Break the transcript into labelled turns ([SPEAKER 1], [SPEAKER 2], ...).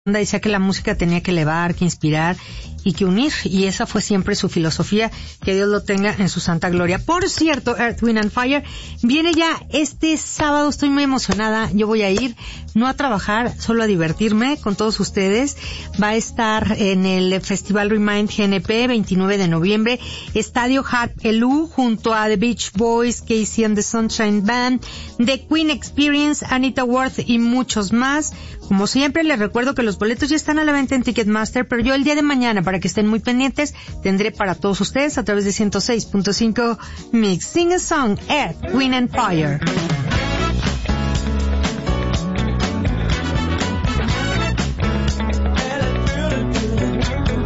[SPEAKER 1] decía que la música tenía que elevar, que inspirar y que unir, y esa fue siempre su filosofía, que Dios lo tenga en su santa gloria. Por cierto, Earth, Wind and Fire viene ya este sábado, estoy muy emocionada, yo voy a ir, no a trabajar, solo a divertirme con todos ustedes. Va a estar en el Festival Remind GNP, 29 de noviembre, Estadio Harp Elú, junto a The Beach Boys, Casey and the Sunshine Band, The Queen Experience, Anita Worth y muchos más. Como siempre, les recuerdo que los boletos ya están a la venta en Ticketmaster, pero yo el día de mañana, para que estén muy pendientes, tendré para todos ustedes a través de 106.5 Mix Sing a Song, Earth, Wind and Fire.